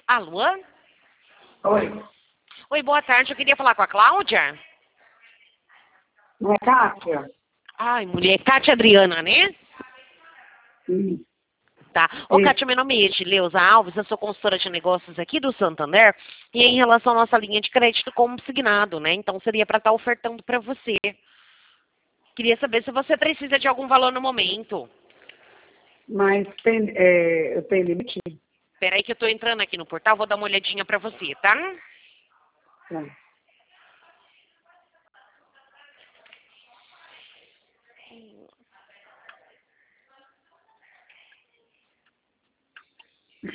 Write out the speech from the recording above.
Alô? Oi, Oi, boa tarde. Eu queria falar com a Cláudia. não é Kátia? Ai, mulher, Cátia Adriana, né? Sim. Tá. Ô, Isso. Cátia, meu nome é Edileuza Alves, eu sou consultora de negócios aqui do Santander, e é em relação à nossa linha de crédito consignado, né? Então seria para estar ofertando para você. Queria saber se você precisa de algum valor no momento. Mas eu tenho limite? Espera aí que eu tô entrando aqui no portal, vou dar uma olhadinha para você, tá? Tá.